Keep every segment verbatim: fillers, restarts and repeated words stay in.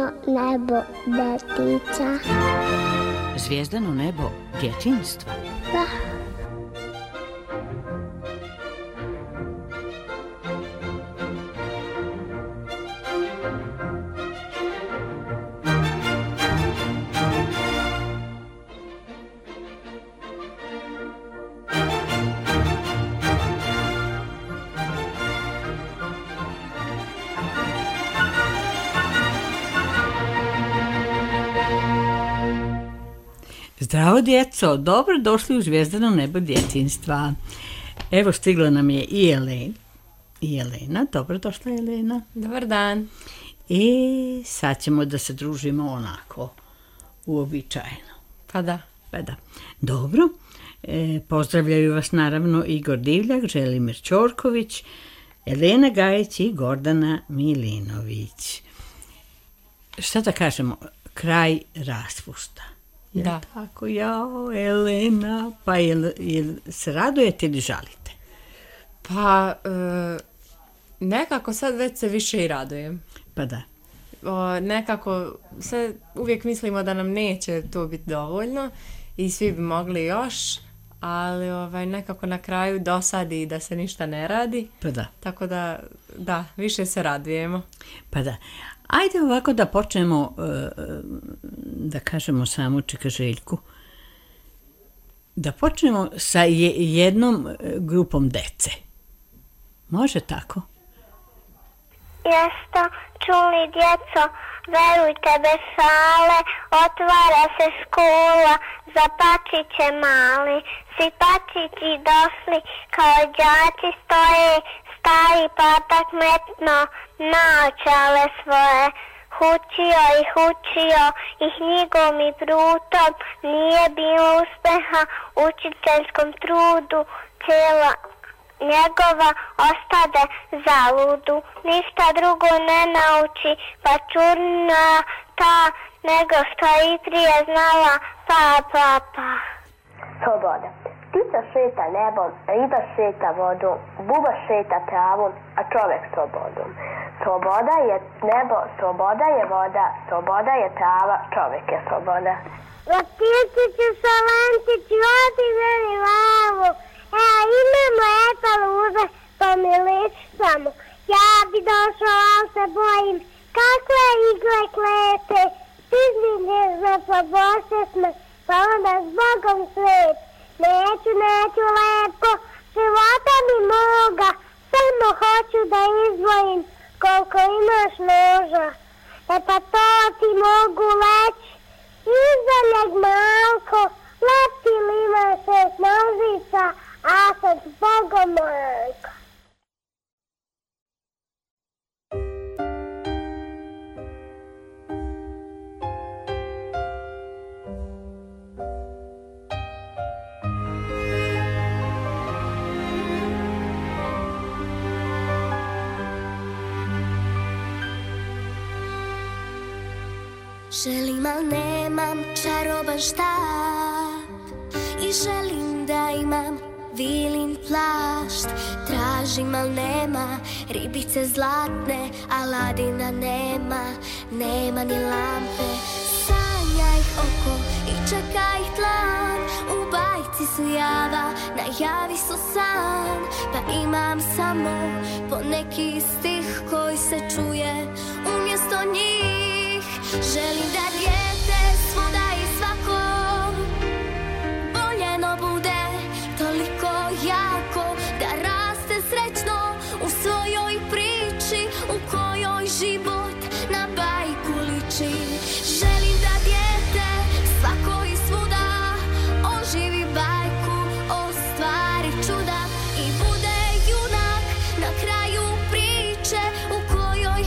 Zvijezdano nebo detica. Zvijezdano nebo djetinjstva? Da. Zdravo djeco, dobro došli u Zvijezdano nebo djetinjstva. Evo stigla nam je i Elena. I Elena, dobro došla Elena. Dobar dan. I sad ćemo da se družimo onako, uobičajeno. Pa da. Pa da. Dobro, e, pozdravljaju vas naravno Igor Divljak, Želimir Ćorković, Elena Gajić i Gordana Milinović. Šta da kažemo, kraj raspusta. Da. Ja, tako, jao, Elena, pa jel, jel se radujete ili žalite? Pa, e, nekako sad već se više i radujem. Pa da. O, nekako, sad uvijek mislimo da nam neće to biti dovoljno i svi bi mogli još, ali ovaj, nekako na kraju dosadi da se ništa ne radi. Pa da. Tako da, da, više se radujemo. Pa da. Ajde ovako da počnemo, da kažemo samo čeka Željku, da počnemo sa jednom grupom dece. Može tako? Jeste čuli djeco, verujte bez šale, otvara se škola za pačiće mali. Svi pačići došli kao đaci stoje, stari patak metno naočale svoje. Hučio ih učio i knjigom i prutom, nije bilo uspeha učiteljskom trudu, cijela njegova ostade zaludu. Ništa drugo ne nauči, pa čurna ta, nego što i prije znala, pa, pa, pa. Sloboda. Ptica šeta nebom, riba šeta vodom, buba šeta travom, a čovjek slobodom. Sloboda je nebo, sloboda je voda, sloboda je trava, čovjek je sloboda. Laptičiću, salentiću, odi meni lavu, e, imamo eta luze, pa mi liči samo. Ja bi došao, ali se bojim, kakve igle klete, stižni njezno poboše sme, pa onda s Bogom svet. Neću, neću lepo, života mi moga, samo hoću da izdvojim koliko imaš noža. E pa to ti mogu leći, iza njeg malko, lepti li ima šest nožica, a sad s Bogom manko. Želim, al nemam čaroban štap i želim da imam vilin plašt. Tražim, al nema ribice zlatne, Aladina nema, nema ni lampe. Sanja ih oko i čeka ih tlan, u bajci su java, na javi su san. Pa imam samo po neki stih koji se čuje umjesto njih. Želim da dijete svuda i svako voljeno bude toliko jako, da raste srećno u svojoj priči u kojoj život na bajku liči. Želim da dijete svako i svuda oživi bajku, ostvari čuda i bude junak na kraju priče u kojoj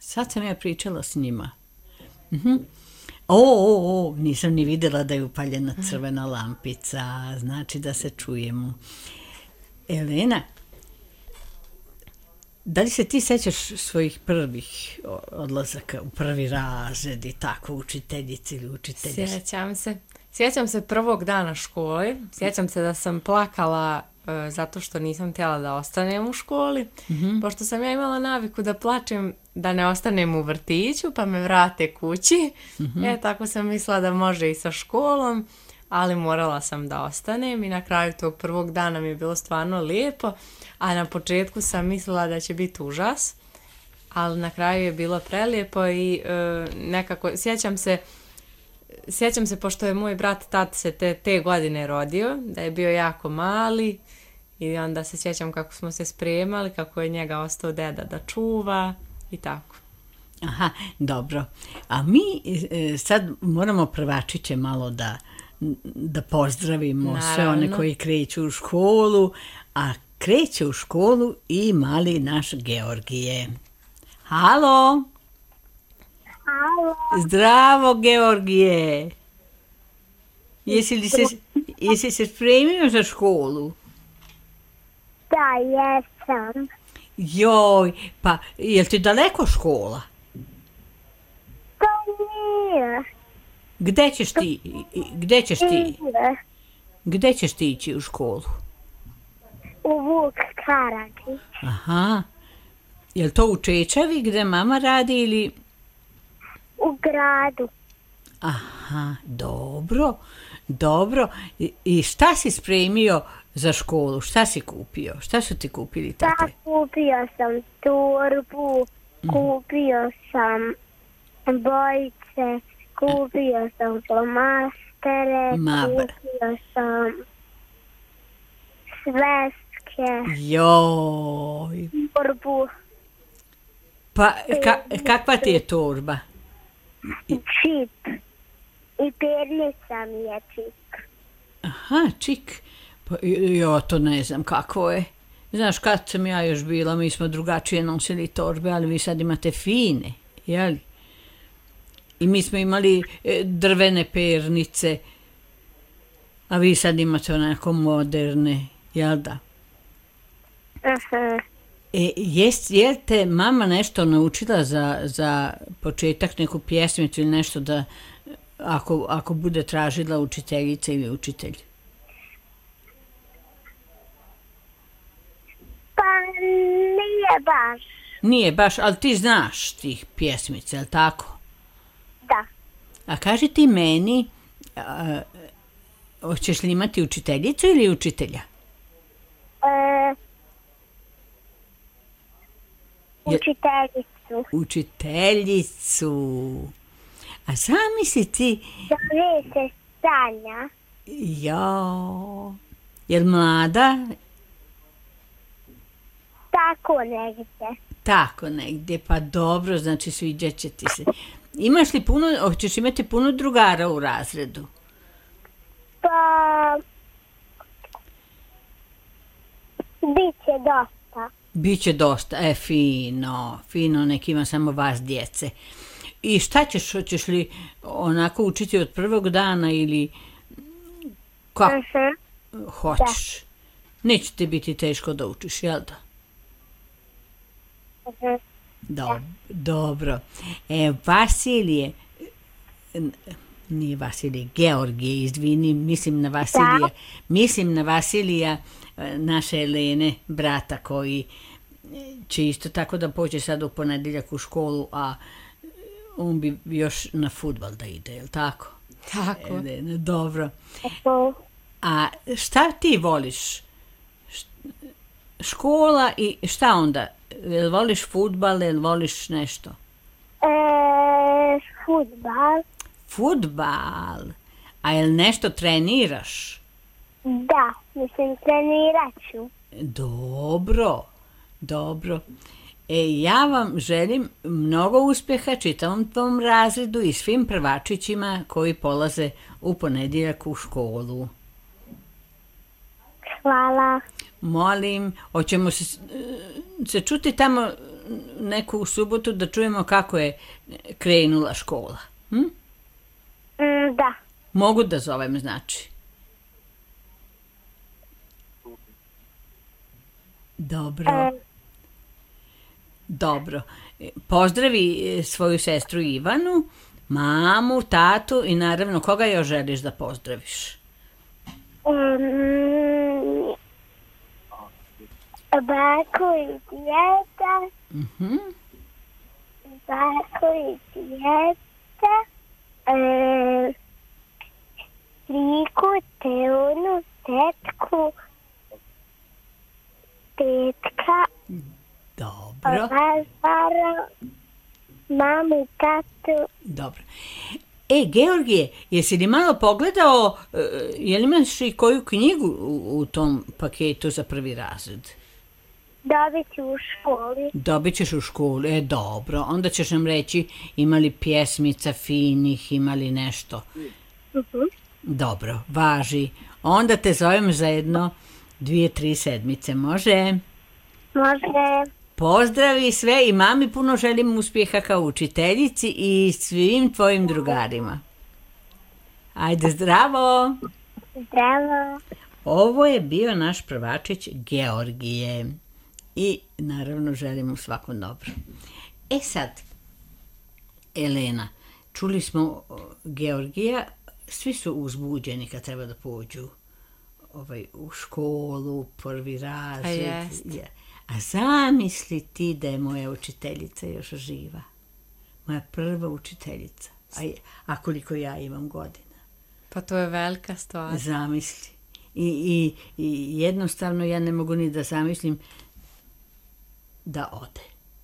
Sad sam ja pričala s njima. Mhm. O, o, o, nisam ni vidjela da je upaljena crvena lampica, znači da se čujemo. Elena, da li se ti sećaš svojih prvih odlazaka u prvi razred i tako, učiteljici ili učiteljici? Sjećam se. Sjećam se prvog dana škole. Sjećam se da sam plakala e, zato što nisam htjela da ostanem u školi. Mm-hmm. Pošto sam ja imala naviku da plačem da ne ostanem u vrtiću, pa me vrate kući. Mm-hmm. E, tako sam mislila da može i sa školom, ali morala sam da ostanem i na kraju tog prvog dana mi je bilo stvarno lijepo, a na početku sam mislila da će biti užas, ali na kraju je bilo prelijepo i e, nekako, sjećam se, sjećam se pošto je moj brat tat se te, te godine rodio, da je bio jako mali i onda se sjećam kako smo se spremali, kako je njega ostao deda da čuva i tako. Aha, dobro. A mi e, sad moramo prvačiće malo da da pozdravimo Naravno. Sve one koji kreću u školu, a kreće u školu i mali naš Georgije. Halo! Halo! Zdravo, Georgije! Jesi li se, jesi se spremio za školu? Da, jesam. Joj, pa je li ti daleko škola? To nije. Gde ćeš ti? Gde ćeš ti? Gde ćeš ti ići u školu? U Vuk Karadžić. Aha. Je li to u Čečavi gde mama radi ili? U gradu. Aha, dobro. Dobro. I, i šta si spremio za školu? Šta si kupio? Šta su ti kupili tate? Da, kupio sam torbu, kupio sam bojice, kupio sam flomastere, Ma, kupio sam sveske, joj. torbu, Pa ka, kakva ti je torba? čip i pernica mi je čip. Aha, čik. Pa ja to ne znam kako je. Znaš, kad sam ja još bila, mi smo drugačije nosili torbe, ali vi sad imate fine, jel? I mi smo imali drvene pernice, a vi sad imate onako moderne, jel da? Aha. E, jest, je te mama nešto naučila za, za početak, neku pjesmicu ili nešto da, ako, ako bude tražila učiteljica ili učitelj? Pa nije baš. Nije baš, ali ti znaš tih pjesmica, jel tako? Da. A kaži ti meni, a, hoćeš li imati učiteljicu ili učitelja? E, učiteljicu. Učiteljicu. A zamisli ti... Zove se Sanja. Jo. Jel mlada? Tako negdje. Tako negdje, pa dobro, znači sviđat će ti se. Imaš li puno, hoćeš imati puno drugara u razredu? Pa... Biće dosta. Biće dosta, e, fino, fino, nek ima samo vas djece. I šta ćeš, hoćeš li onako učiti od prvog dana ili kako? Uh-huh. Hoćeš. Da. Neće ti biti teško da učiš, jel da? Uh-huh. Dob, dobro. E, Vasilije, nije Vasilije, Georgije, izvini, mislim na Vasilija, da. Mislim na Vasilija, naše Elene, brata koji će isto tako da pođe sad u ponedjeljak u školu, a on bi još na fudbal da ide, je li tako? Tako. Elene, dobro. Uh-huh. A šta ti voliš? Škola i šta onda? Jel voliš fudbal, jel voliš nešto? E, fudbal. Fudbal? A jel nešto treniraš? Da, mislim trenirat ću. Dobro, dobro. E, ja vam želim mnogo uspjeha čitavom tvom razredu i svim prvačićima koji polaze u ponedjeljak u školu. Hvala. Molim, hoćemo se, se čuti tamo neku subotu da čujemo kako je krenula škola. Hm? Mm, da. Mogu da zovem, znači. Dobro. E, Dobro. Pozdravi svoju sestru Ivanu, mamu, tatu i naravno koga još želiš da pozdraviš? um, baku i djeta. Mhm. Baku i djeta. E, striku, teonu, tetku, tetka, Dobro. Lazara, mamu i tatu. Dobro. E, Georgije, jesi li malo pogledao, e, je li imaš i koju knjigu u, u tom paketu za prvi razred? Dobit ću u školi. Dobit ćeš u školu, e, dobro. Onda ćeš nam reći ima li pjesmica finih, ima li nešto. Uh-huh. Dobro, važi. Onda te zovem za jedno dvije, tri sedmice, može? Može. Pozdravi sve i mami puno želim uspjeha kao učiteljici i svim tvojim drugarima. Ajde, zdravo! Zdravo. Ovo je bio naš prvačić Georgije i naravno želim mu svako dobro. E sad, Elena, čuli smo Georgija, svi su uzbuđeni kad treba da pođu ovaj, u školu, prvi razred. A jest. Ja. A zamisli ti da je moja učiteljica još živa. Moja prva učiteljica. A, je, a koliko ja imam godina. Pa to je velika stvar. Zamisli. I, i, I jednostavno ja ne mogu ni da zamislim da ode.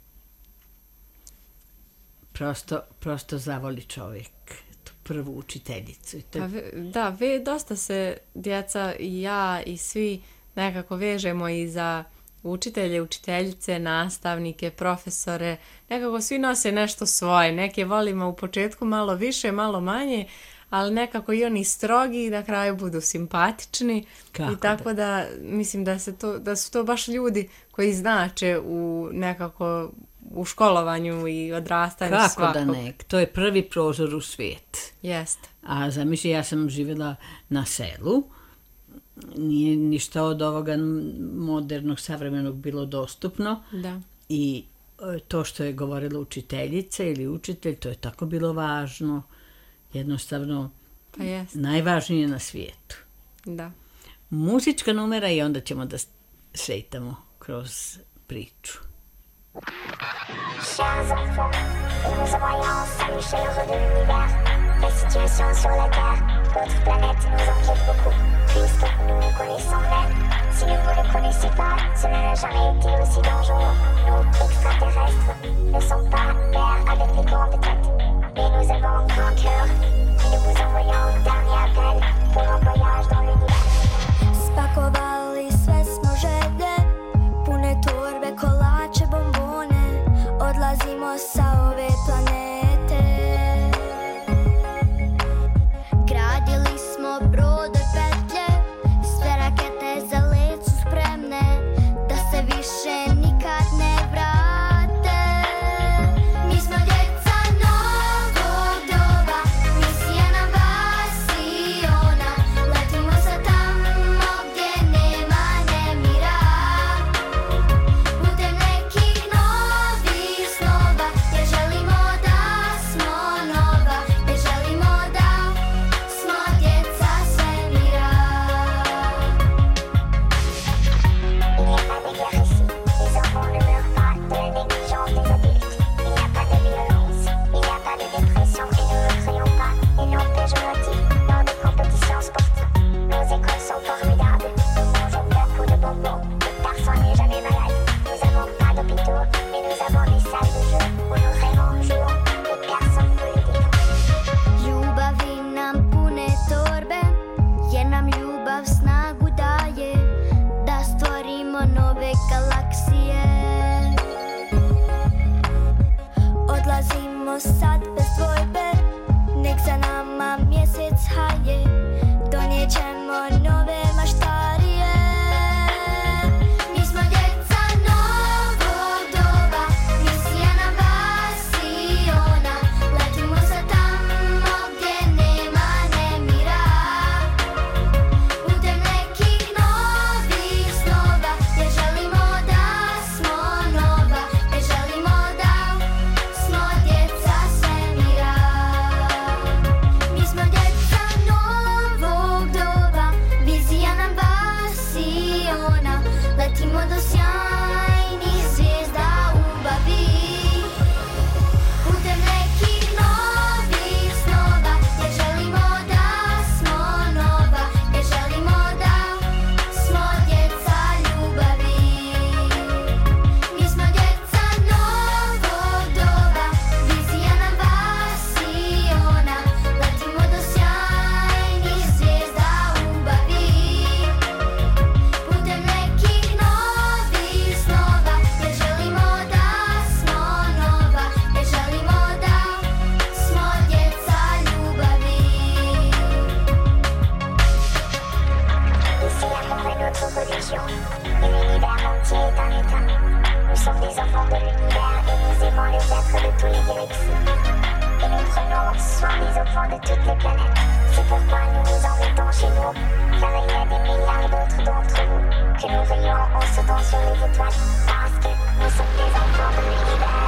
Prosto, prosto zavoli čovjek tu prvu učiteljicu. I to... Pa, da, vi dosta se djeca i ja i svi nekako vežemo i za učitelje, učiteljice, nastavnike, profesore. Nekako svi nose nešto svoje. Neke volimo u početku malo više, malo manje, ali nekako i oni strogi i na kraju budu simpatični. Kako i tako da? da mislim da se to da su to baš ljudi koji znače u nekako u školovanju i odrastanju Kako svakog. da ne? To je prvi prozor u svijet. Jeste. A zamisli, ja sam živjela na selu. Nije ništa od ovoga modernog, savremenog bilo dostupno. Da. I to što je govorila učiteljica ili učitelj, to je tako bilo važno. Jednostavno, Pa jeste. najvažnije na svijetu. Da. Muzička numera i onda ćemo da šetamo kroz priču. Chers enfants, et nous envoyons à l'échelle de l'univers, la situation sur la Terre, l'autre planète nous inquiète beaucoup, puisque nous ne connaissons rien. Si vous ne connaissez pas, cela n'a jamais été aussi dangereux. Nos extraterrestres ne sont pas verts avec des grandes têtes, mais nous avons un grand cœur, et nous vous envoyons un dernier appel pour un voyage dans l'univers. Spakovali sve smo želje, pune torbe, kolače, bombone, odlazimo sa ove planete. Gradili smo brode, petlje, sve rakete za let su spremne, da se više nikad ne vrate. Mi smo djeca novog doba, misija nam vasiona, letimo sa tamo gdje nema nemira. Putem nekih novih snova, jer želimo da smo nova, jer želimo da smo djeca svemira. Il n'y a pas de guerre ici, les enfants ne meurent pas de la négligence des adultes. Il n'y a pas de violence, il n'y a pas de dépression et nous ne crions pas et nos péjoratifs lors des compétitions sportives. Nos écoles sont formidables, nous mangeons beaucoup de bonbons, et personne n'est jamais malade. Nous n'avons pas d'hôpitaux, mais nous avons des salles de jeu où nous rêvons, jouons et personne ne peut les défendre. Ljubavi nam pune torbe, jer nam ljubav snagu daje, da stvorimo nove galaksije. Odlazimo sad bez dvojbe, nek za nama mjesec haje, donijet ćemo nove maštarije. Mi smo djeca novog doba, chez nous, car il y a des milliards d'autres d'entre nous, que nous veillons en sautant sur les étoiles, parce que nous sommes des enfants de l'univers.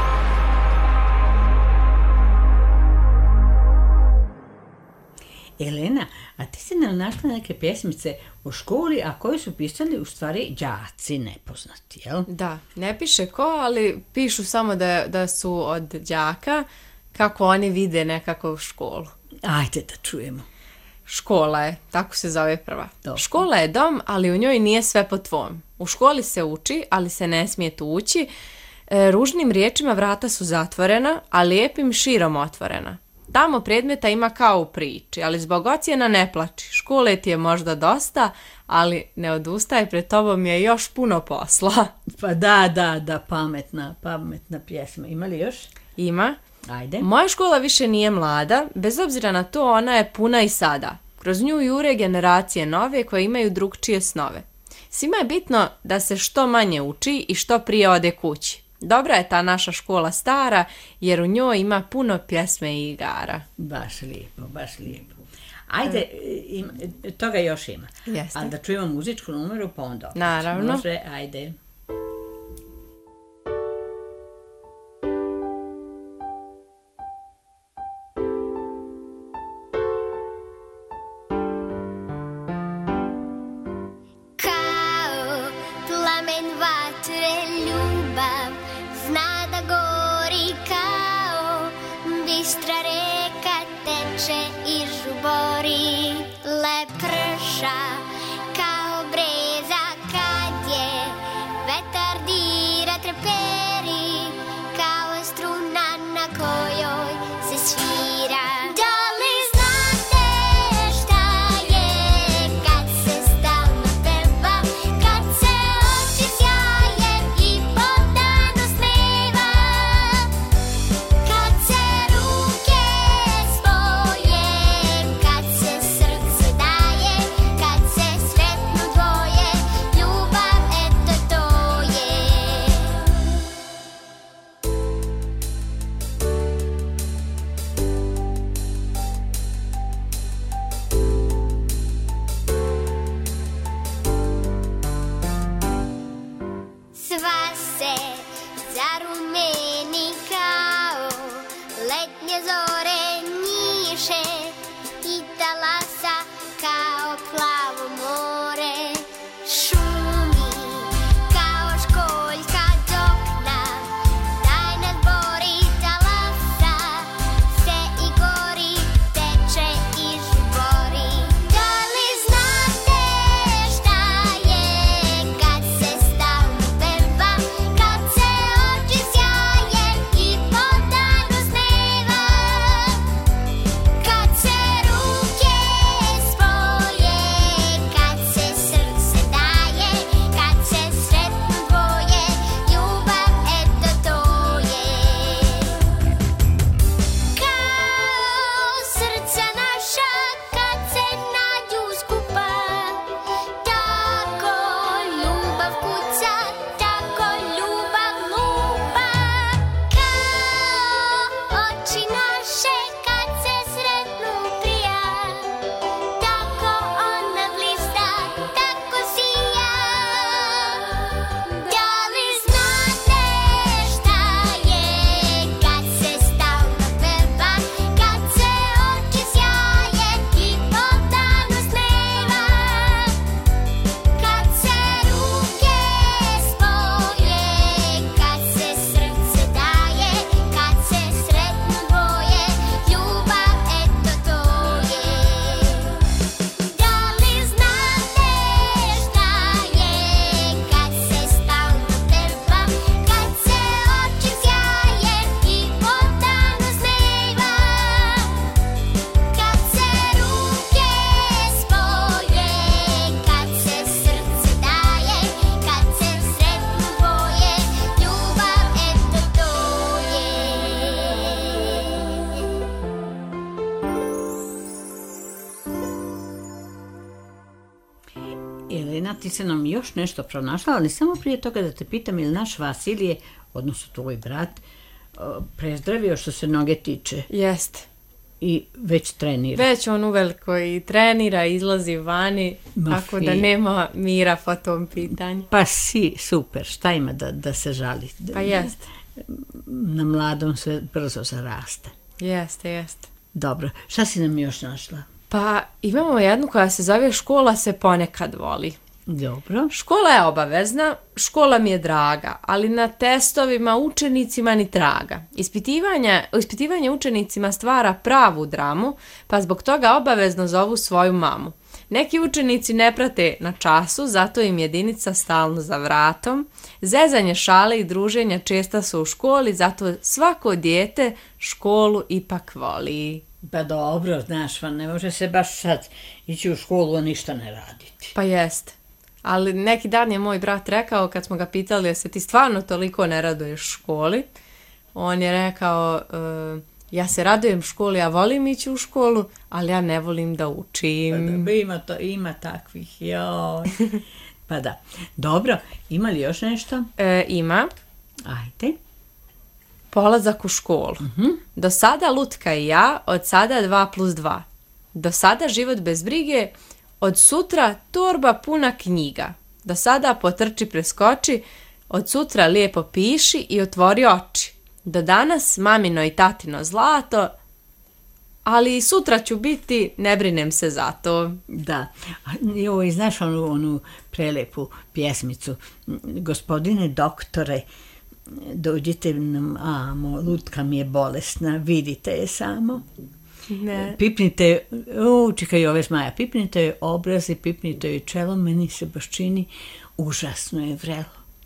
Elena, a ti si nam našla neke pjesmice u školi, a koje su pisali u stvari đaci nepoznati, jel? Da, ne piše ko, ali pišu samo da, da su od đaka, kako oni vide nekako školu. Ajde da čujemo. Škola je, tako se zove prva. Dobro. Škola je dom, ali u njoj nije sve po tvom. U školi se uči, ali se ne smije tući. E, ružnim riječima vrata su zatvorena, a lijepim širom otvorena. Tamo predmeta ima kao u priči, ali zbog ocjena ne plači. Škole ti je možda dosta, ali ne odustaje, pred tobom je još puno posla. Pa da, da, da, pametna, pametna pjesma. Ima li još? Ima. Ajde. Moja škola više nije mlada, bez obzira na to ona je puna i sada. Kroz nju jure generacije nove koje imaju drugčije snove. Svima je bitno da se što manje uči i što prije ode kući. Dobra je ta naša škola stara, jer u njoj ima puno pjesme i igara. Baš lijepo, baš lijepo. Ajde, ima, toga još ima. Jeste. Ali da čujemo muzičku numeru, pa onda opet. Naravno. Može, ajde. Kao plamen vatre ljubav zna da gori, kao bistra reka teče i žubori. Lep prša kao breza kad je vetar dira treperi, kao struna na kojoj se svira. Da li znate šta je kad se stalno peva, kad se oči sjaje i po danu smeva, kad se ruke spoje, kad se srce daje, kad se sretnu dvoje, ljubav eto to je. Sva se zarumeni kao letnje zore njiše i talasa kao plavo more. Šumi kao školjka dokna, tajna zbori talasa se i gori, teče i žubori. Da li znate šta je kad se stalno peva, kad se oči sjaje i po danu smeva, kad se ruke spoje, kad se srce daje, kad se sretnu dvoje, ljubav eto to je. Kao srca naša kad se nađu skupa, tako ljubav kuca, tako ljubav lupa. Kao oči naše kad se sretnu prija, tako ona blista, tako sija. Da li znate šta je kad se stalno peva, kad se oči sjaje i po danu smeva, kad se ruke spoje, kad se srce daje, kad se sretnu dvoje, ljubav eto to je. Da li znate šta je kad se stalno peva, kad se oči sjaje i po danu smeva, kad se ruke spoje, kad se srce daje, kad se sretnu dvoje, ljubav eto to je. Elena, ti se nam još nešto pronašla, ali samo prije toga da te pitam, ili naš Vasilije, odnosno tvoj brat, o, prezdravio što se noge tiče. Jeste. i već trenira. Već on uveliko i trenira, izlazi vani, Ma tako fi. da nema mira po tom pitanju. Pa si, super, šta ima da, da se žali? Pa jest, Na mladom sve brzo zaraste. jeste, jeste. Dobro, šta si nam još našla? Pa imamo jednu koja se zove Škola se ponekad voli. Dobro. Škola je obavezna, škola mi je draga, ali na testovima učenicima ni traga. Ispitivanje, ispitivanje učenicima stvara pravu dramu, pa zbog toga obavezno zovu svoju mamu. Neki učenici ne prate na času, zato im jedinica stalno za vratom. Zezanje, šale i druženja česta su u školi, zato svako dijete školu ipak voli. Pa dobro, znaš, ne može se baš sad ići u školu, a ništa ne raditi. Pa jeste. Ali neki dan je moj brat rekao, kad smo ga pitali da se ti stvarno toliko ne raduješ školi, on je rekao, e, ja se radujem školi, ja volim ići u školu, ali ja ne volim da učim. Pa, ima, to, ima takvih, joj. Pa da. Dobro, ima li još nešto? E, ima. Ajde. Polazak u školu. Do sada lutka i ja, od sada dva plus dva. Do sada život bez brige, od sutra torba puna knjiga. Do sada potrči preskoči, od sutra lijepo piši i otvori oči. Do danas mamino i tatino zlato, ali i sutra ću biti, ne brinem se za to. Da. A, joj, znaš onu, onu prelepu pjesmicu? Gospodine doktore, dođite nam, amo, lutka mi je bolesna, vidite je samo. Ne. Pipnite, o, čekaj, ove zmaja, pipnite joj obraz i pipnite joj čelo, meni se baš čini, užasno je vrelo.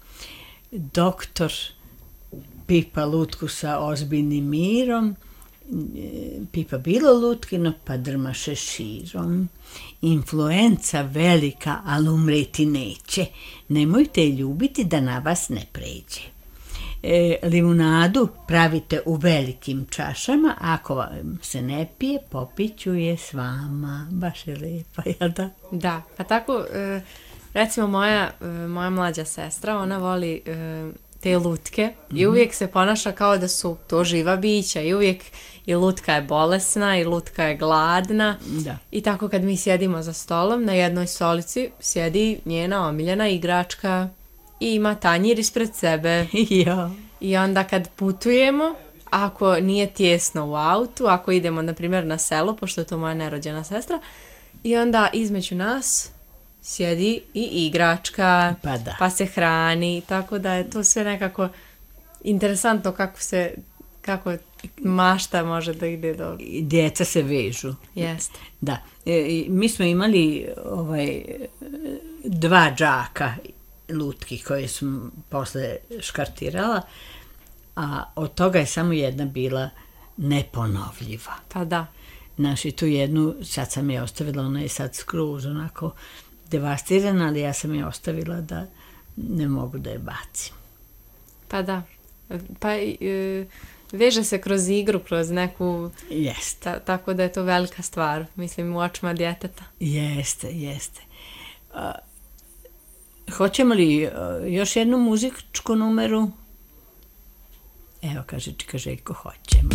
Doktor pipa lutku sa ozbiljnim mirom, pipa bilo lutkino, pa drmaše širom. Influenca velika, ali umreti neće. Nemojte je ljubiti da na vas ne pređe. E, limunadu pravite u velikim čašama, ako vam se ne pije, popiću je s vama. Baš je lijepa, jel da? Da, pa tako, e, recimo moja, e, moja mlađa sestra, ona voli e, te lutke i uvijek se ponaša kao da su to živa bića i uvijek i lutka je bolesna i lutka je gladna. Da. I tako kad mi sjedimo za stolom, na jednoj stolici sjedi njena omiljena igračka i ima tanjir ispred sebe. Ja. I onda kad putujemo, ako nije tijesno u autu, ako idemo na primjer na selo, pošto je to moja nerođena sestra, i onda između nas sjedi i igračka, Pa da. pa se hrani, tako da je to sve nekako interesantno kako se, kako mašta može da ide do... I djeca se vežu. Jeste. Da. E, i mi smo imali ovaj, dva džaka lutki koje sam posle škartirala, a od toga je samo jedna bila neponovljiva. Pa da. Znaš, i tu jednu, sad sam je ostavila, ona je sad skroz onako devastirana, ali ja sam je ostavila da ne mogu da je bacim. Pa da. Pa e, veže se kroz igru, kroz neku... Jeste. Ta, tako da je to velika stvar, mislim, u očima djeteta. Jeste, jeste. A, hoćemo li a, još jednu muzičku numeru? Evo, kaže Čika Željko, hoćemo.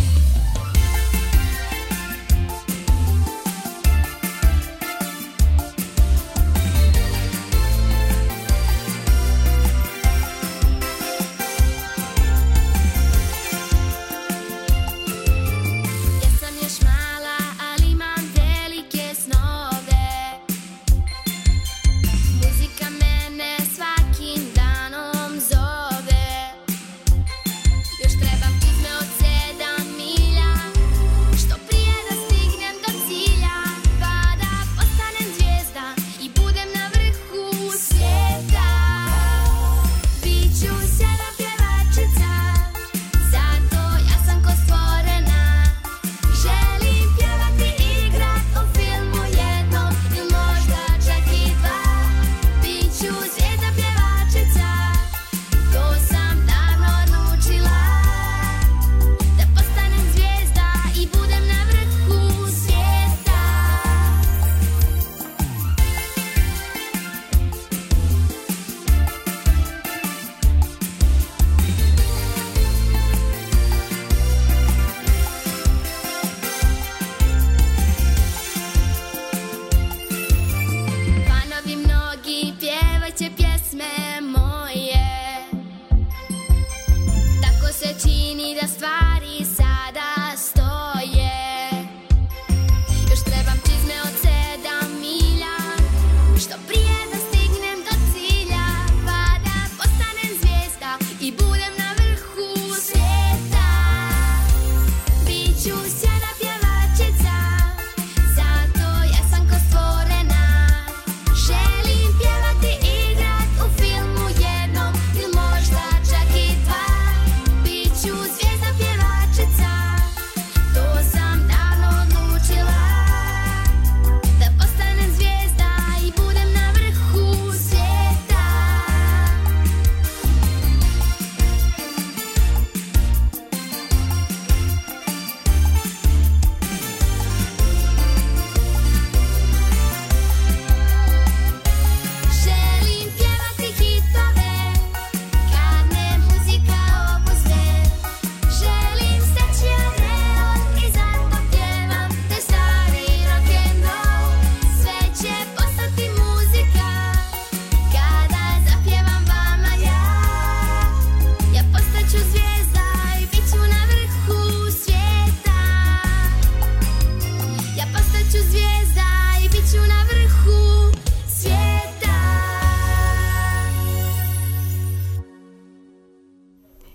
Još treba pizme od sedam i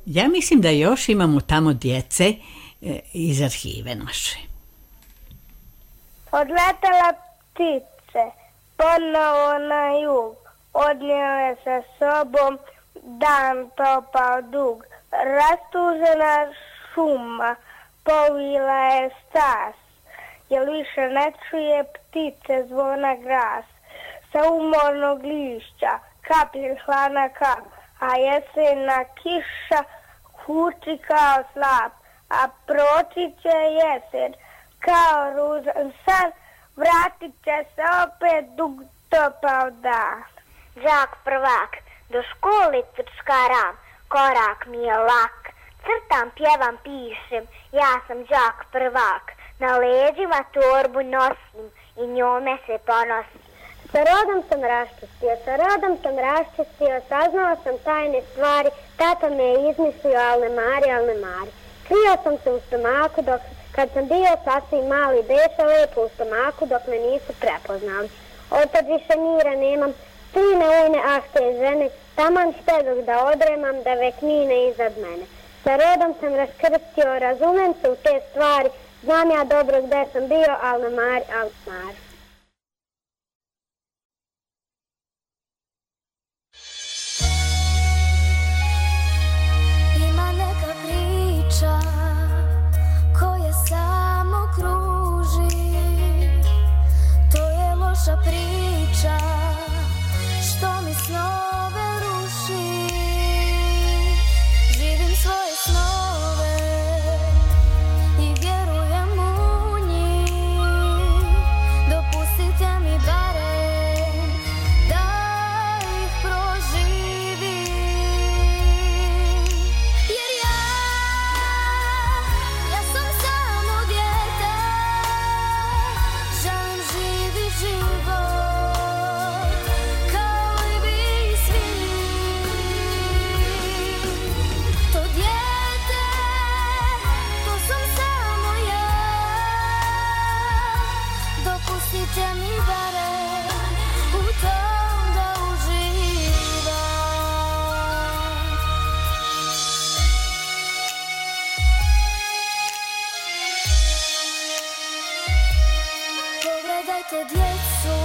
Ja mislim da još imamo tamo djece e, iz arhive naše. Odletela ptice, ponovo na jug, odnijele sa sobom dan topao dug. Rastužena šuma povila je stas, jer više ne čuje ptice zvona glas. Sa umornog lišća kaplje hladna kap, a jesena kiša huči kao slap, a proći će jesen kao ružan san, vratit će se opet dug topao dan. Đak prvak, do škole trčkaram, korak mi je lak. Crtam, pjevam, pišem, ja sam đak prvak. Na leđima torbu nosim i njome se ponosim. Sa rodom sam raščistio, sa rodom sam raščistio, saznala sam tajne stvari, tata me je izmislio, al ne mari, al ne mari. Krio sam se u stomaku dok, kad sam bio sasvim mali, beše lepo u stomaku dok me nisu prepoznali. Otad više mira nemam, sine ujne, ah te žene, taman štedog da odremam, da vek mine iznad mene. Sa rodom sam raskrstio, razumem se u te stvari, znam ja dobro gde sam bio, al ne mari, al ne mari. Priča što mi snove ruši, živim svoje snove i vjerujem u njih. Dopustite mi barem da ih proživim, jer ja, ja sam samo dijete, želim živit život. Dopustite mi barem u tom da uživam. Pogledajte djecu,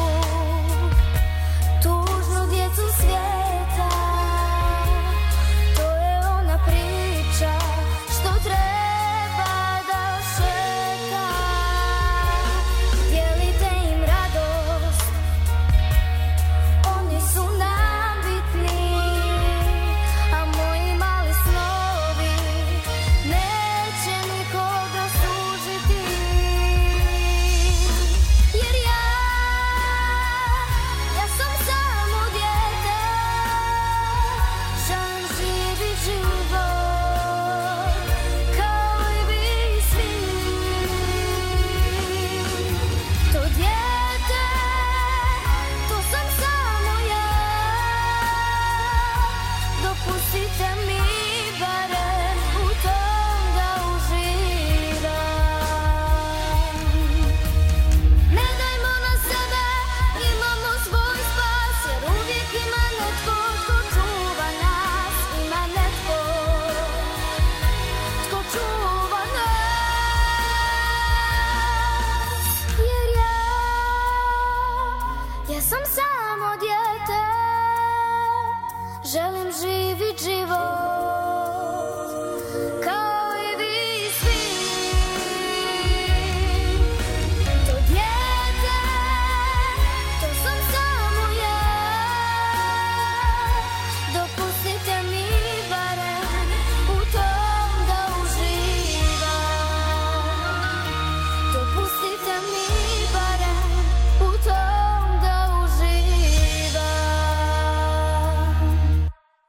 tužnu djecu svijeta, to je ona priča što treba da šeta. Dijelite im radost, oni su nam bitni, a moji mali snovi neće nikoga sužiti. Jer ja, ja sam samo dijete, želim živit život kao i vi svi. To dijete, to sam samo ja, dopustite mi barem u tom da uživam. Ne dajmo na sebe, imamo svoj spas, jer uvijek ima netko tko čuva nas, ima netko tko čuva nas. Jer ja, ja sam samo dijete, želim živit život kao i vi svi. To dijete, to sam samo ja, dopustite mi barem u tom da uživam. Dopustite mi barem u tom da uživam.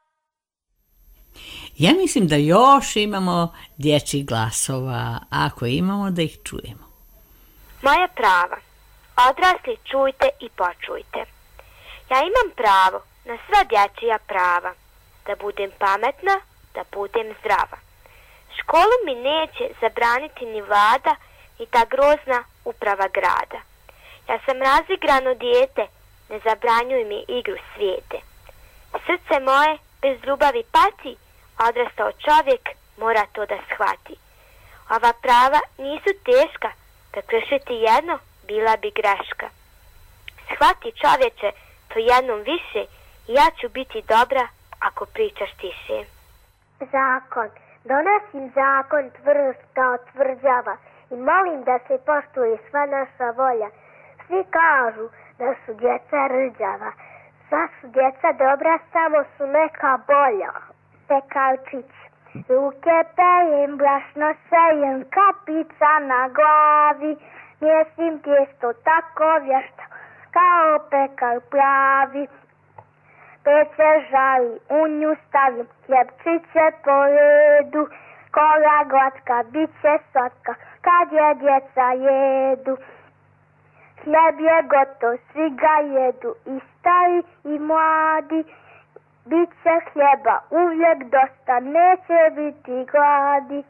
Ja mislim da još imamo dječjih glasova, ako imamo da ih čujemo. Moja prava. Odrasli, čujte i počujte. Ja imam pravo na sva dječja prava. Da budem pametna, da budem zdrava. Školu mi neće zabraniti ni vlada, ni ta grozna uprava grada. Ja sam razigrano dijete, ne zabranjuj mi igru svijete. Srce moje bez ljubavi pati, odrastao čovjek mora to da shvati. Ova prava nisu teška, prekršiti jedno bila bi greška. Shvati čovječe to jednom više i ja ću biti dobra ako pričaš tiše. Zakon. Donosim zakon tvrd kao tvrđava i molim da se poštuje sva naša volja. Svi kažu da su djeca rđava. Sva su djeca dobra, samo su neka bolja. Pekavčić. Ruke pejem, brašno sejem, kapica na glavi. Mjesim tijesto tako vješta, kao pekar pravi. Peče žali, u nju stavim hljebčiće po redu. Kola glatka, bit će slatka, kad je djeca jedu. Hljeb je gotov, svi ga jedu, i stari i mladi. Biće hljeba uvijek dosta, neće biti gladi.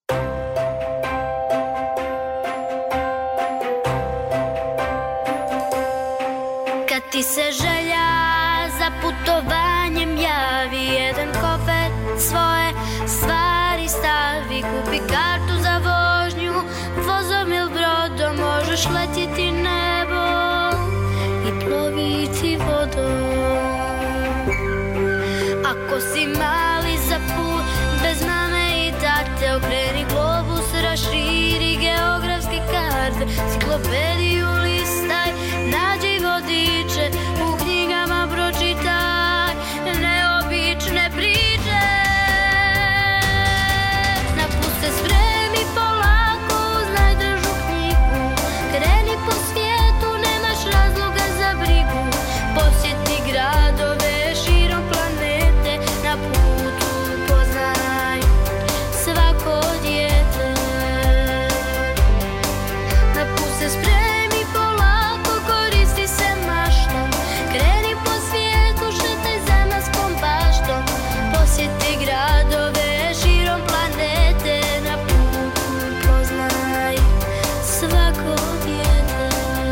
Kad ti se želja za putovanjem javi, jedan kofer svoje stvari stavi, kupi kartu za vožnju, vozom ili brodom, možeš letjeti nebom i ploviti vodom. Ako si mali za put, bez mame i tate, okreni globus, raširi geografske karte, ciklopediju listaj, nađi vodiče, u knjigama pročitaj neobične priče. Na put se spremi polako, uz najdržu knjigu, kreni po svijetu, nemaš razloga za brigu, posjeti gradove širom planete, na putu poznaj svako dijete. Na put se spremi polako, koristi se maštom, kreni po svijetu, šetaj zemaljskom baštom, posjeti gradove širom planete, na putu poznaj svako dijete.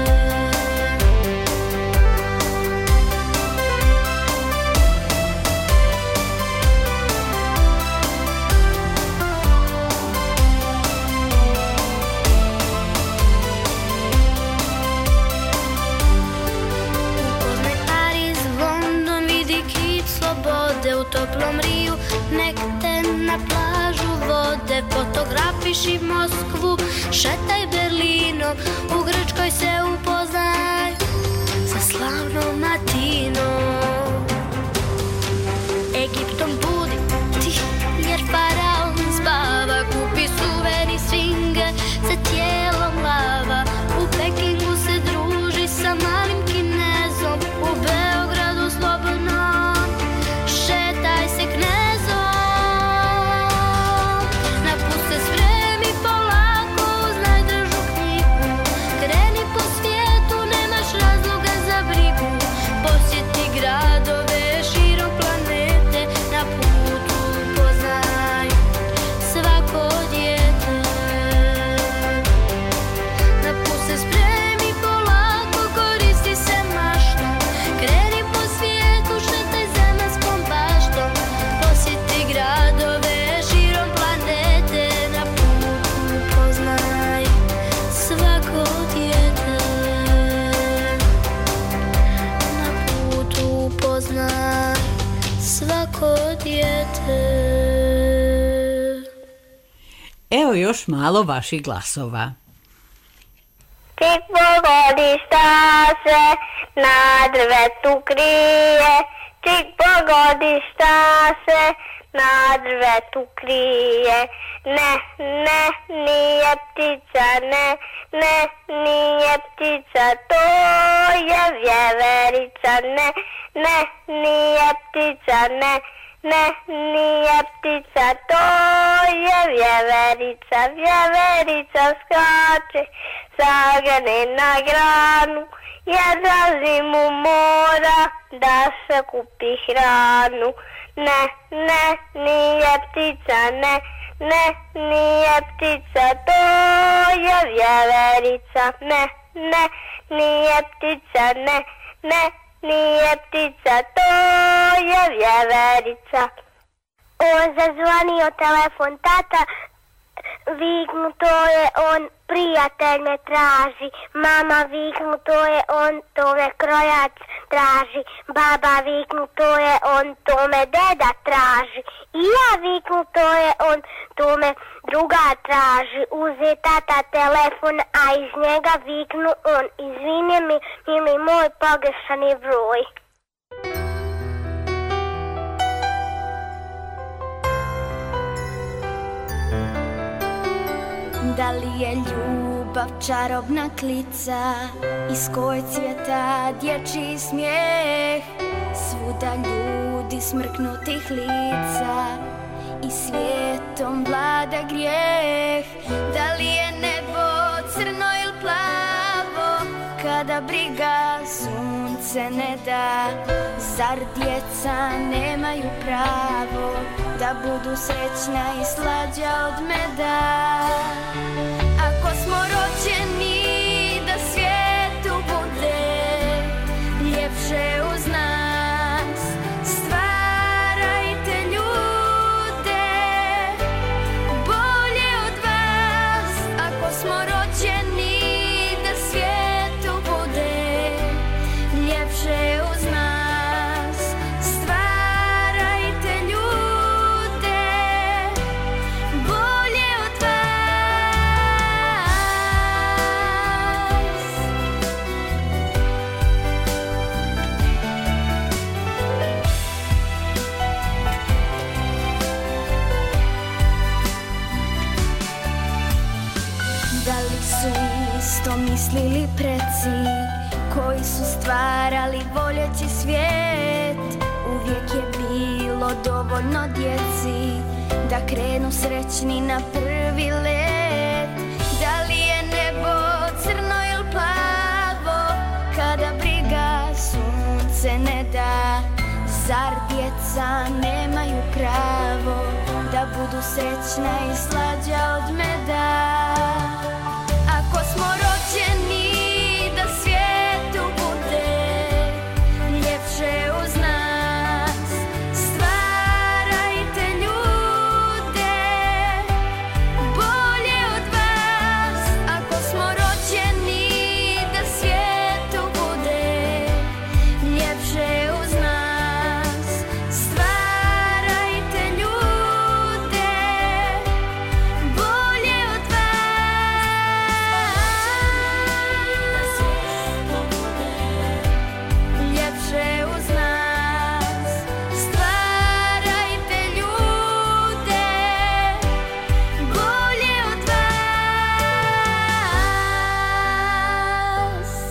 Upoznaj Pariz, London, vidi kip slobode, u toplom Riju nek te na plažu vode, fotografiši Moskvu, šetaj Berlinom, u Grčkoj se upoznaj sa slavnom Atinom. Egiptom budi ti, jer faraon spava, kupi suveni svinge sa tijelom lava, u Pekingu se druži sa malim Kinezom, u Beogradu slobodno šetaj se knezom. Na put se spremi polako, uz najdržu knjigu, kreni po svijetu, nemaš razloga za brigu, posjeti gradove širom planete, na putu poznaj svako dijete. Na put se spremi polako, koristi se maštom, kreni po svijetu, šetaj zemaljskom baštom, posjeti gradove širom planete, na putu poznaj svako dijete. Na putu poznaj svako dijete. Evo još malo vaših glasova. Tik pogodi šta se na drvetu krije, tik pogodi šta se na drvetu krije. Ne, ne, nije ptica, ne, ne, nije ptica, to je vjeverica, ne, ne, nije ptica, ne, ne, nije ptica, to je vjeverica, vjeverica skače, zagane na granu, jer za zimu mora da se kupi hranu. Ne, ne, nije ptica, ne, ne, nije ptica, to je vjeverica, ne, ne, nije ptica, ne, ne, nije ptica, to je vjeverica. on zazvonio telefon, tata viknu, to je on, prijatelj me traži, mama viknu, to je on, to me krojač traži, baba viknu, to je on, to me deda traži, i ja viknu, to je on, to me druga traži, uze tata telefon, a iz njega viknu on, izvini mi, mili moj, pogrešan je broj. Da li je ljubav čarobna klica iz koje cvjeta dječji smijeh, svuda ljudi smrknutih lica i svijetom vlada grijeh? Da li je nebo crno ili plavo kada briga sunce ne da? Zar djeca nemaju pravo da budu srećna i slađa od meda? Ako smo rođeni da svijetu bude ljepše uz nas, stvarajte ljude bolje od vas. Ako smo rođeni da svijetu bude ljepše uz nas, stvarajte ljude bolje od vas. Da li su isto mislili preci koji su stvarali voljeći svijet? Uvijek je bilo dovoljno djeci da krenu srećni na prvi let. Da li je nebo crno ili plavo kada briga sunce ne da? Zar djeca nemaju pravo da budu srećna i slađa od meda? Ako smo rođeni da svijetu bude ljepše uz nas, stvarajte ljude bolje od vas. Ako smo rođeni da svijetu bude ljepše uz nas, stvarajte ljude bolje od vas. Ljepše uz nas, stvarajte ljude bolje od vas.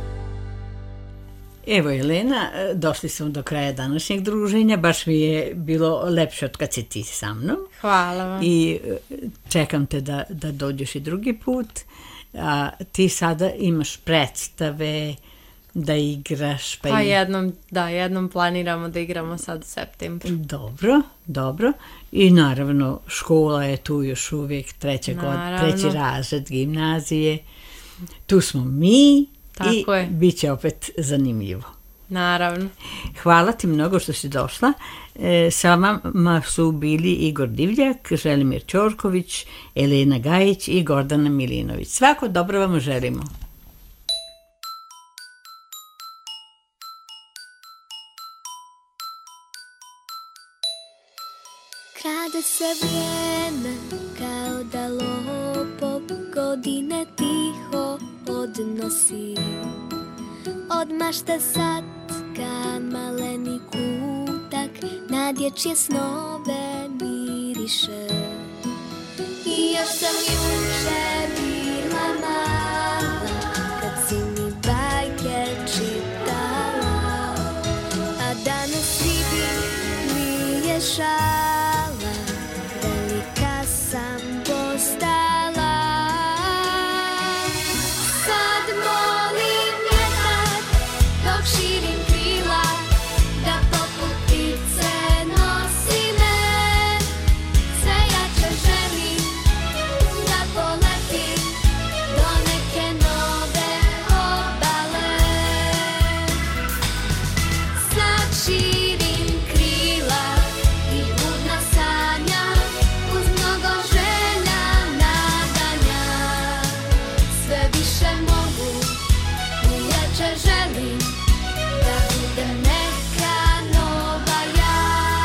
Evo Jelena, došli smo do kraja današnjeg druženja, baš mi je bilo lepše od kad si ti sa mnom. Hvala vam. I e, čekam te da, da dođeš i drugi put. A ti sada imaš predstave, da igraš. Pa, Pa i- jednom, da, jednom planiramo da igramo sad u septembru. Dobro, dobro. I naravno škola je tu još uvijek, treća god, Naravno. treći razred gimnazije. Tu smo mi Tako i je. bit će opet zanimljivo. Naravno. Hvala ti mnogo što si došla. E, sa vama su bili Igor Divljak, Želimir Ćorković, Elena Gajić i Gordana Milinović. Svako dobro vam želimo. Krade se vrijeme kao da lopov godine tiho odnosi. Odmašte sad ka maleni kutak, na dječje snove miriše. I još sam juče bila mala, kad si mi bajke čitala, a danas vidim nije šala, velika sam postala. Sad molim vjetar dok širim krila, da poput ptice nosi me. Sve jače želim da poletim više mogu, uveče želim da budem neka nova ja.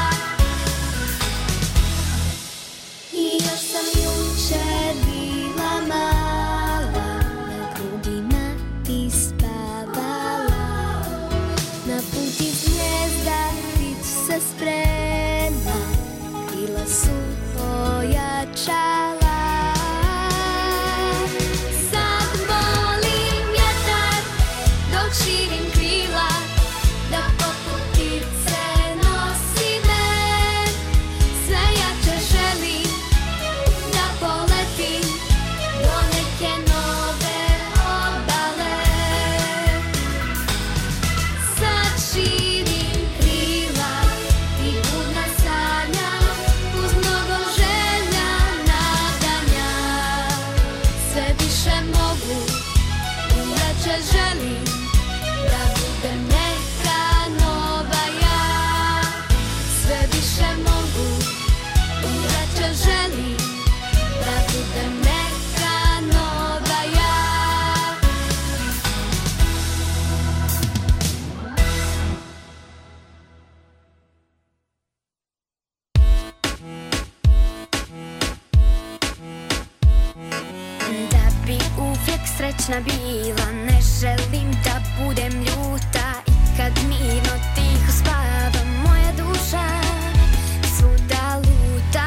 I još sam jučer bila mala, na grudima ti spavala, na put iz gnjezda ptić se sprema, krila su ojačala. Sad volim vjetar dok širim krila, da poput ptice nosi me. Sve jače želim da poletim do neke nove obale. Sad širim krila i budna sanjam, uz mnogo želja nadanja. Sve više mogu, uveče želim da budem neka nova ja. Sve više mogu, uveče želim da budem neka nova ja. Da bi uvijek srećna bila, ne želim da budem ljuta. I kad mirno tiho spava moja duša, svuda luta.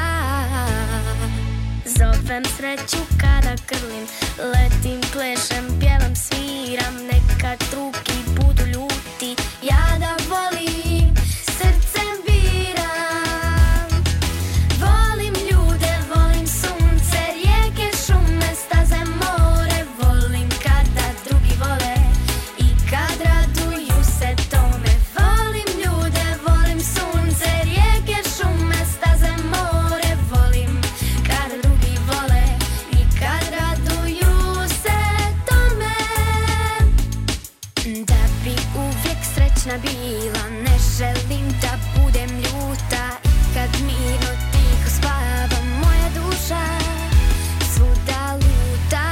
Zovem sreću kada grlim, letim, plešem, pjevam, sviram. Neka drugi budu ljuti, ja da volim, srcem biram. Volim ljude, volim sunce, rijeke, šume, staze, more. Volim kada drugi vole i kad raduju se tome. Volim ljude, volim sunce, rijeke, šume, staze, more. Volim kada drugi vole i kad raduju se tome. Da bi uvijek srećna bila, ne želim da budem ljuta. I kad mirno tiho spava moja duša, svuda luta.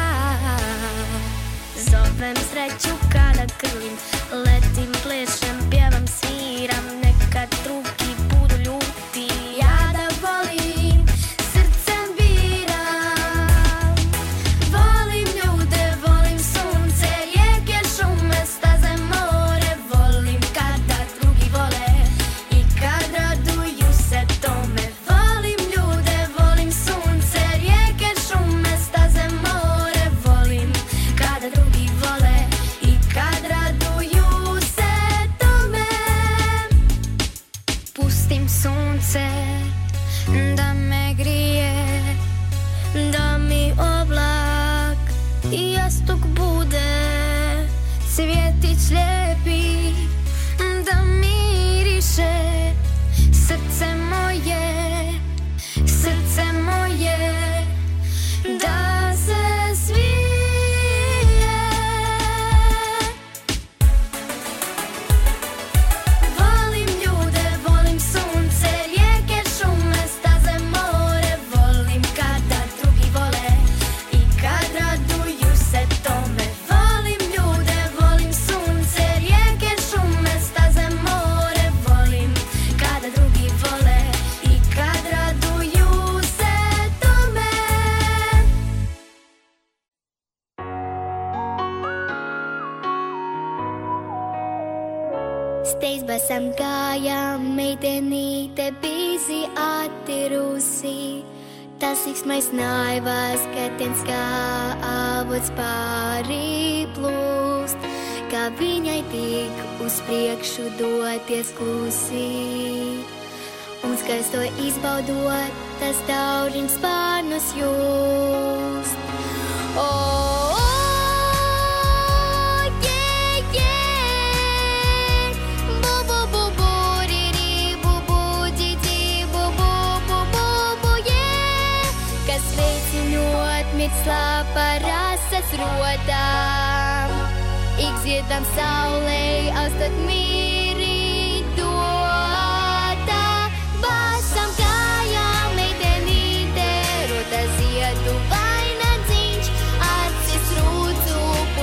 Zovem sreću kada grlim, letim, plešem, pjevam, sviram. Neka drugi budu ljuti, ja da volim, srcem biram. Volim ljude, volim sunce, rijeke, šume, staze, more. Volim kada drugi vole i kad raduju se tome. Volim ljude, volim sunce, rijeke, šume, staze, more. Volim kada drugi vole i kad raduju se tome. Pustim sunce da me grije, da mi oblak i jastuk bude. Cvjetić lijepi da miriše, srce moje, srce moje, da se svije. Volim ljude, volim sunce, rijeke, šume, staze, more. Volim kada drugi vole i kad raduju se tome. Volim ljude, volim sunce, rijeke, šume, staze, more. Volim kada drugi vole i kad raduju se tome. Steizbasam gājām, meitenīte bizi attirusi. Tas izsmais naivās, skatiens kā avots pāri plūst. Kā viņai tik uz priekšu doties klusi. Un skaisto izbaudot, tas tauriņš spārnus just. Oh, oh, yeah, yeah. Bu, bu, bu, bu, ri, ri, bu, bu, di, di, bu, bu, bu, bu, bu, yeah. Kas veicinot mitslā parasas rodām. Ik ziedam saulei, austot mīri dotā. Basam kājām, meitenīte, rota ziedu vainagdziņš. Acis rūdzu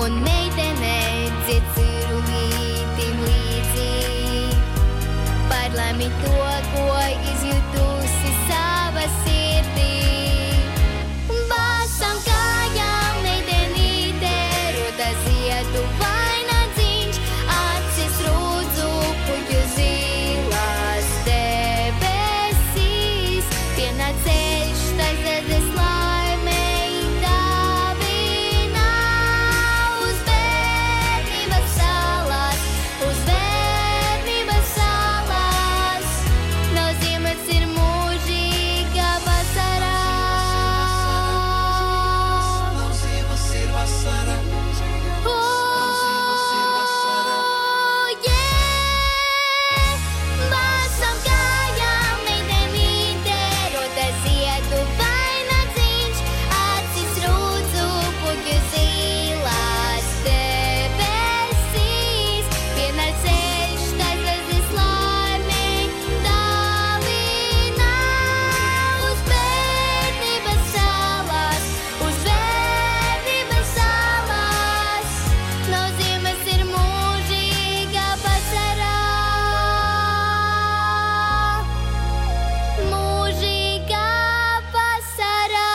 Un meitene dzieciru lītim līdzi, par laimi to, ko izjutusi sava sirdī. Basam kājām meitenīte roda ziedu vainadziņš, acis rūdzu puķu zilās debesīs, pienāk ceļš taisnēdes laimei dāvinā uz bērnības salās, uz bērnības salās. No ziemas ir mūžīga vasarā. No ziemas ir vasara. Oh, yeah! Basam kājām meitenīte roda ziedu vainadziņš, acis rūdzu puķu zilās debesīs, pienāk ceļš taisnēdes laimei dāvinā uz bērnības salās, uz bērnības salās. No ziemas ir mūžīga vasarā, mūžīga vasarā.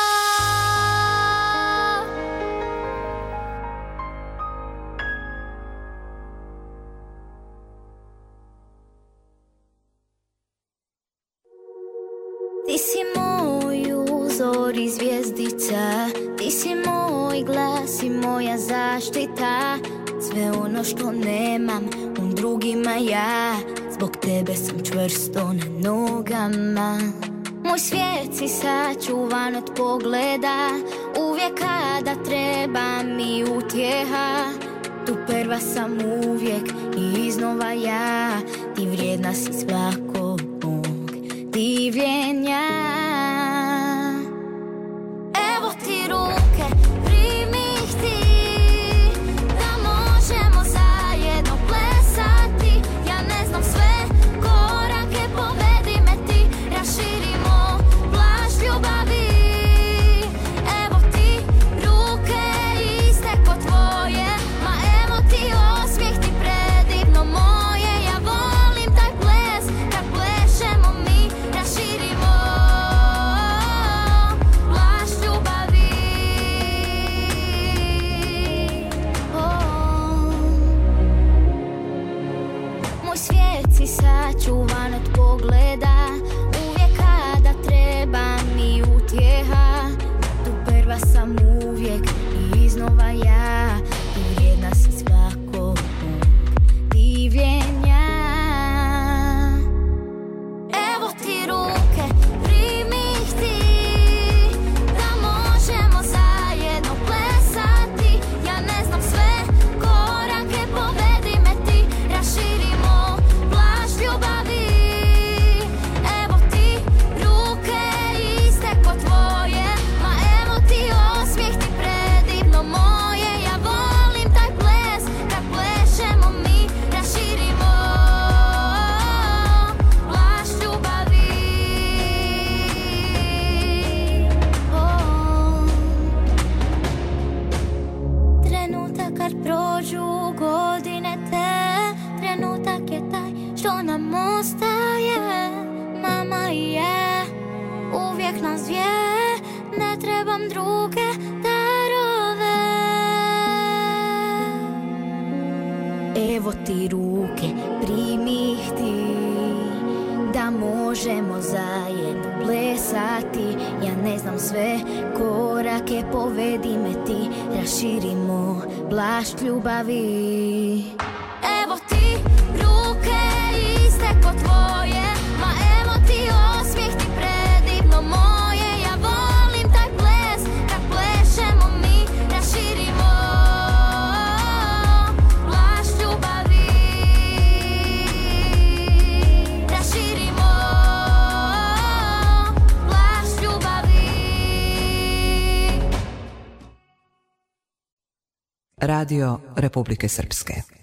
Ti si moj uzor i zvijezdica, ti si moj glas i moja zaštita. Sve ono što nemam u drugima ja, zbog tebe sam čvrsto na nogama. Moj svijet si sačuvan od pogleda, uvijek kada treba mi utjeha. Tu prva sam uvijek i iznova ja, ti vrijedna si svakog mog divljenja. Evo ti ruke, primi ih ti, da možemo zajedno plesati. Ja ne znam sve korake, povedi me ti, raširimo plašt ljubavi. Evo ti ruke iste ko tvoje, ma evo ti osmijeh ti predivno moje. Ja volim taj ples, kad plešemo mi, raširimo plašt ljubavi. Oh. Moj svijet si sačuvan od pogleda, uvijek kada treba mi utjeha. Tu prva sam uvijek i iznova ja, ti vrijedna si svakog mog divljenja. Evo ti ruke, primi ih ti, da možemo zajedno plesati. Ja ne znam sve korake, povedi me ti, raširimo plašt ljubavi. Evo ti ruke iste ko tvoje, ma evo ti osmijeh ti predivno moje. Ja volim taj ples, kad plešemo mi, raširimo plašt ljubavi. Oh. Trenutak kad prođu godine te, trenutak je taj što nam ostaje. Mama i ja, uvijek nas dvije, ne trebam druge darove. Evo ti ruke, primi ih ti, da možemo zajedno plesati. Ja ne znam sve korake, povedi me ti, raširimo plašt ljubavi. Evo ti ruke iste ko tvoje, ma evo ti osmijeh ti predivno moje. Ja volim taj ples, kad plešemo mi, raširimo plašt ljubavi. Raširimo plašt ljubavi. Radio Republike Srpske.